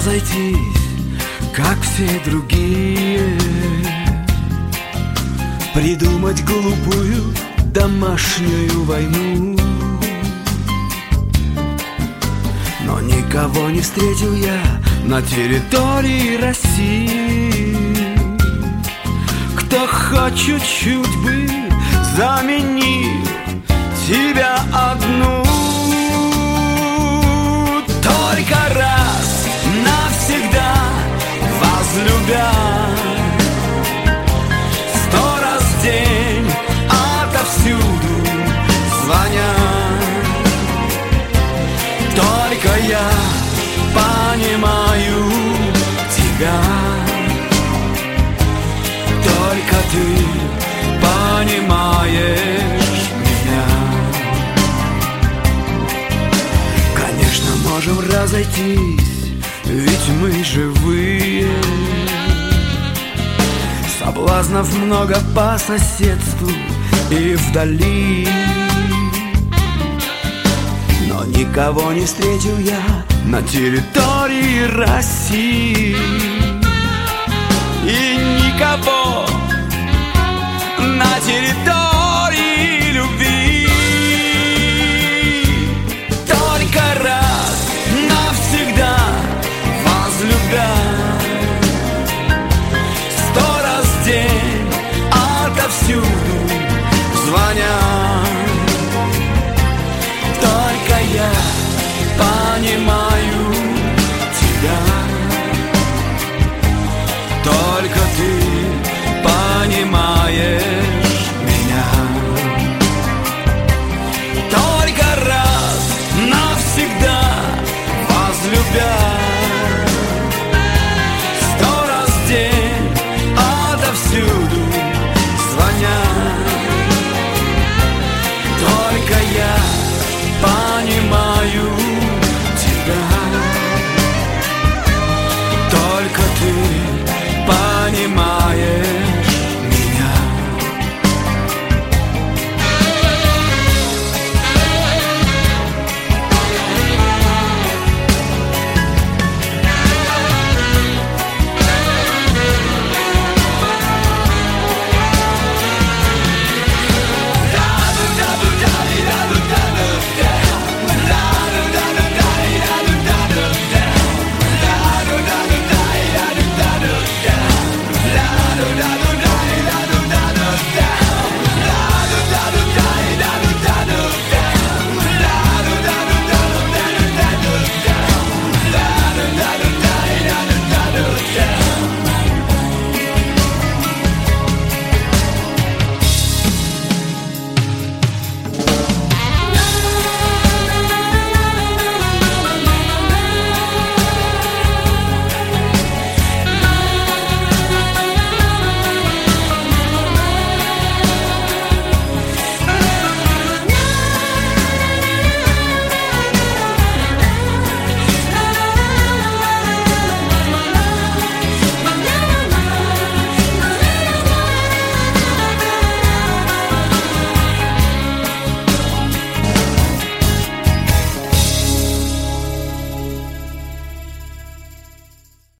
разойтись, как все другие, придумать глупую домашнюю войну. Но никого не встретил я на территории России, кто хоть чуть-чуть бы заменил тебя одну. Только раз навсегда возлюбя, 100 раз в день отовсюду звоня. Только я понимаю тебя, только ты понимаешь меня. Конечно, можем разойтись, ведь мы живые. Соблазнов много по соседству и вдали, но никого не встретил я на территории России. И никого на территории любви. Только раз навсегда возлюбя, 100 раз в день отовсюду звоня. Только я понимаю тебя, только ты понимаешь меня. Только раз навсегда возлюбя, 100 раз в день отовсюду звоня. Только я понимаю